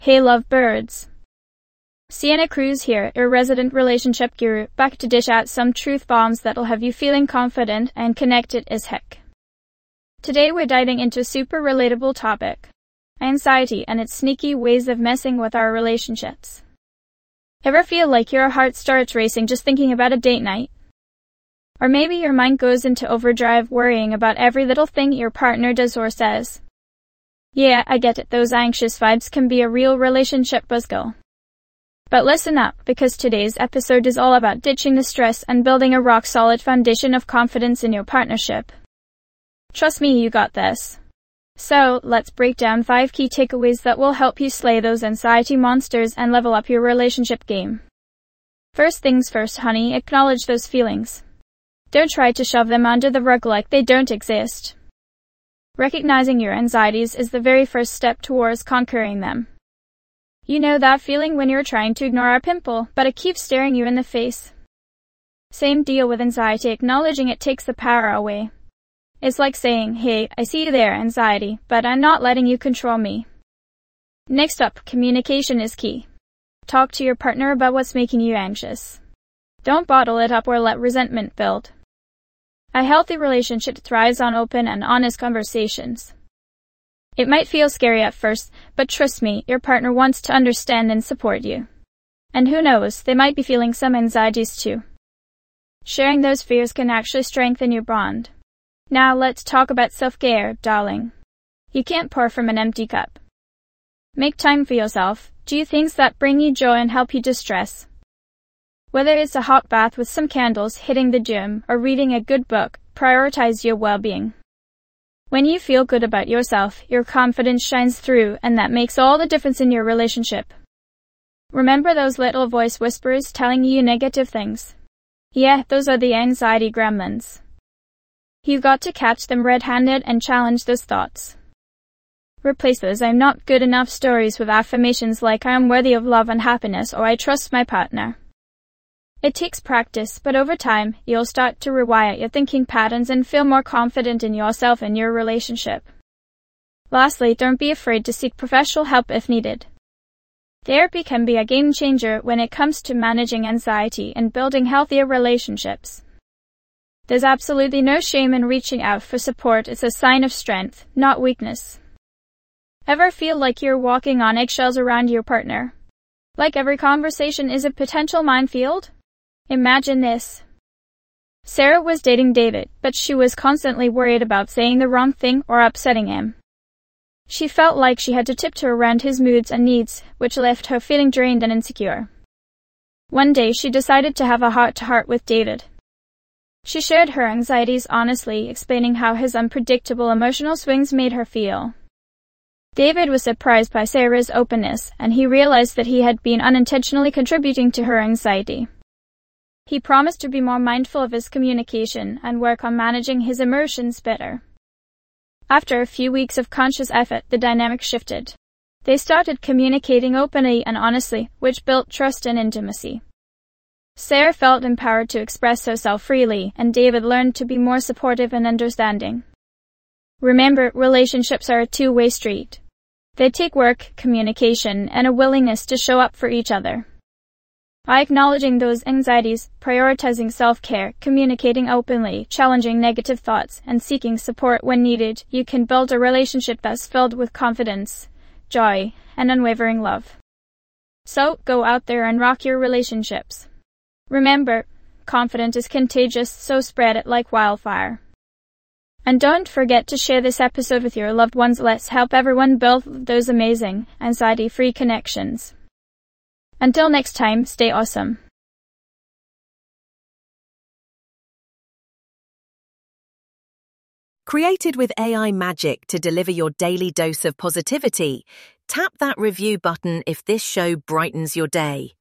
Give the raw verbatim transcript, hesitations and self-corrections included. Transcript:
Hey lovebirds! Sienna Cruz here, your resident relationship guru, back to dish out some truth bombs that'll have you feeling confident and connected as heck. Today we're diving into a super relatable topic: anxiety and its sneaky ways of messing with our relationships. Ever feel like your heart starts racing just thinking about a date night? Or maybe your mind goes into overdrive worrying about every little thing your partner does or says. Yeah, I get it, those anxious vibes can be a real relationship buzzkill. But listen up, because today's episode is all about ditching the stress and building a rock-solid foundation of confidence in your partnership. Trust me, you got this. So, let's break down five key takeaways that will help you slay those anxiety monsters and level up your relationship game. First things first, honey, acknowledge those feelings. Don't try to shove them under the rug like they don't exist. Recognizing your anxieties is the very first step towards conquering them. You know that feeling when you're trying to ignore a pimple, but it keeps staring you in the face? Same deal with anxiety. Acknowledging it takes the power away. It's like saying, hey, I see you there, anxiety, but I'm not letting you control me. Next up, communication is key. Talk to your partner about what's making you anxious. Don't bottle it up or let resentment build. A healthy relationship thrives on open and honest conversations. It might feel scary at first, but trust me, your partner wants to understand and support you. And who knows, they might be feeling some anxieties too. Sharing those fears can actually strengthen your bond. Now let's talk about self-care, darling. You can't pour from an empty cup. Make time for yourself. Do things that bring you joy and help you distress. Whether it's a hot bath with some candles, hitting the gym, or reading a good book, prioritize your well-being. When you feel good about yourself, your confidence shines through, and that makes all the difference in your relationship. Remember those little voice whisperers telling you negative things? Yeah, those are the anxiety gremlins. You've got to catch them red-handed and challenge those thoughts. Replace those I'm not good enough stories with affirmations like I am worthy of love and happiness or I trust my partner. It takes practice, but over time, you'll start to rewire your thinking patterns and feel more confident in yourself and your relationship. Lastly, don't be afraid to seek professional help if needed. Therapy can be a game changer when it comes to managing anxiety and building healthier relationships. There's absolutely no shame in reaching out for support. It's a sign of strength, not weakness. Ever feel like you're walking on eggshells around your partner? Like every conversation is a potential minefield? Imagine this. Sarah was dating David, but she was constantly worried about saying the wrong thing or upsetting him. She felt like she had to tiptoe around his moods and needs, which left her feeling drained and insecure. One day she decided to have a heart-to-heart with David. She shared her anxieties honestly, explaining how his unpredictable emotional swings made her feel. David was surprised by Sarah's openness, and he realized that he had been unintentionally contributing to her anxiety. He promised to be more mindful of his communication and work on managing his emotions better. After a few weeks of conscious effort, the dynamic shifted. They started communicating openly and honestly, which built trust and intimacy. Sarah felt empowered to express herself freely, and David learned to be more supportive and understanding. Remember, relationships are a two-way street. They take work, communication, and a willingness to show up for each other. By acknowledging those anxieties, prioritizing self-care, communicating openly, challenging negative thoughts, and seeking support when needed, you can build a relationship that's filled with confidence, joy, and unwavering love. So, go out there and rock your relationships. Remember, confidence is contagious, so spread it like wildfire. And don't forget to share this episode with your loved ones. Let's help everyone build those amazing, anxiety-free connections. Until next time, stay awesome. Created with A I magic to deliver your daily dose of positivity, tap that review button if this show brightens your day.